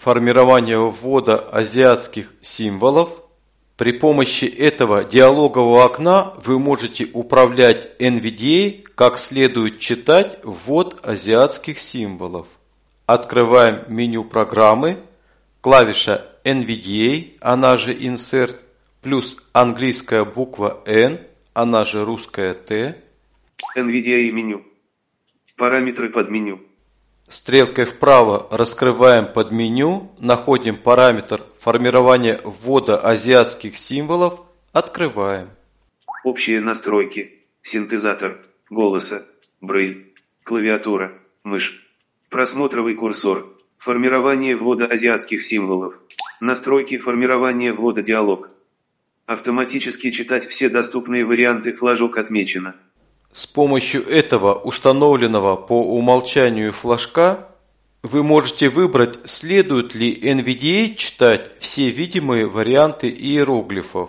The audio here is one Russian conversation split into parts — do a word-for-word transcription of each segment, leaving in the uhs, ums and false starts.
формирования ввода азиатских символов. При помощи этого диалогового окна вы можете управлять эн ви ди эй, как следует читать ввод азиатских символов. Открываем меню программы, клавиша эн ви ди эй, она же Insert, плюс английская буква N, она же русская Т. эн ви ди эй меню. Параметры под меню. Стрелкой вправо раскрываем подменю, находим параметр формирования ввода азиатских символов, открываем. Общие настройки, синтезатор, голоса, брайль, клавиатура, мышь, просмотровый курсор, формирование ввода азиатских символов, настройки формирования ввода диалог. Автоматически читать все доступные варианты флажок отмечено. С помощью этого установленного по умолчанию флажка вы можете выбрать, следует ли эн ви ди эй читать все видимые варианты иероглифов.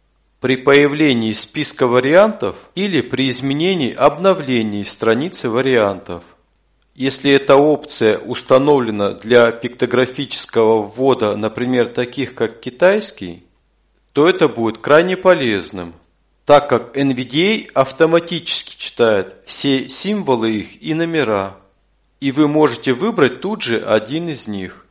При появлении списка вариантов или при изменении обновлении страницы вариантов. Если эта опция установлена для пиктографического ввода, например, таких как китайский, то это будет крайне полезным, так как эн ви ди эй автоматически читает все символы их и номера, и вы можете выбрать тут же один из них.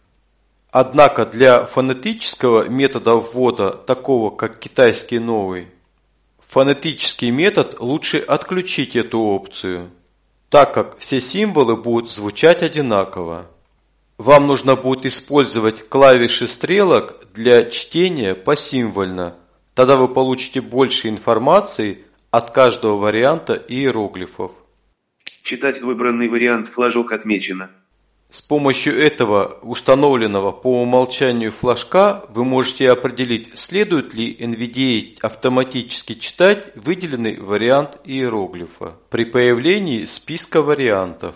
Однако для фонетического метода ввода, такого как китайский новый, фонетический метод лучше отключить эту опцию, так как все символы будут звучать одинаково. Вам нужно будет использовать клавиши стрелок для чтения посимвольно. Тогда вы получите больше информации от каждого варианта иероглифов. Читать выбранный вариант флажок отмечено. С помощью этого установленного по умолчанию флажка вы можете определить, следует ли эн ви ди эй автоматически читать выделенный вариант иероглифа при появлении списка вариантов.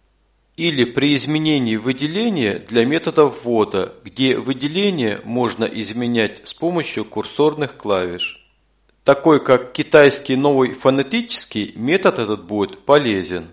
Или при изменении выделения для метода ввода, где выделение можно изменять с помощью курсорных клавиш. Такой как китайский новый фонетический, метод этот будет полезен.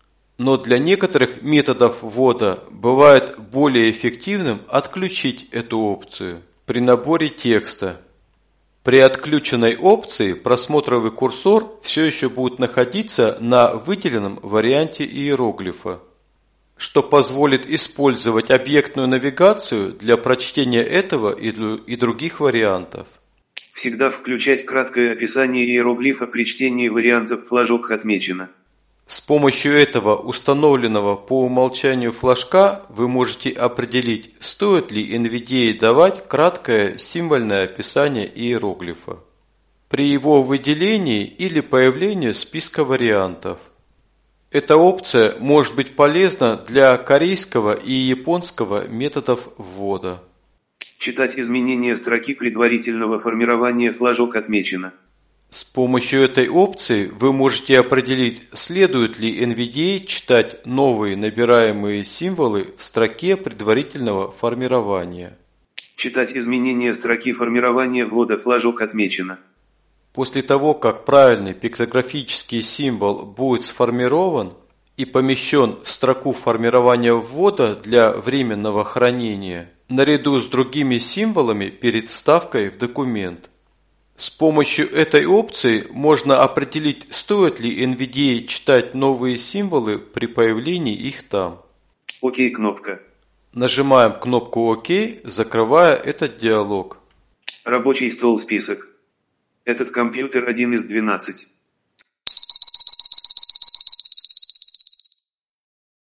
Но для некоторых методов ввода бывает более эффективным отключить эту опцию при наборе текста. При отключенной опции просмотровый курсор все еще будет находиться на выделенном варианте иероглифа, что позволит использовать объектную навигацию для прочтения этого и других вариантов. Всегда включать краткое описание иероглифа при чтении вариантов флажок отмечено. С помощью этого установленного по умолчанию флажка вы можете определить, стоит ли эн ви ди эй давать краткое символьное описание иероглифа при его выделении или появлении списка вариантов. Эта опция может быть полезна для корейского и японского методов ввода. Читать изменения строки предварительного формирования флажок отмечено. С помощью этой опции вы можете определить, следует ли эн ви ди эй читать новые набираемые символы в строке предварительного формирования. Читать изменения строки формирования ввода флажок отмечено. После того, как правильный пиктографический символ будет сформирован и помещен в строку формирования ввода для временного хранения, наряду с другими символами перед вставкой в документ. С помощью этой опции можно определить, стоит ли эн ви ди эй читать новые символы при появлении их там. ОК кнопка. Нажимаем кнопку ОК, закрывая этот диалог. Рабочий стол список. Этот компьютер один из двенадцати.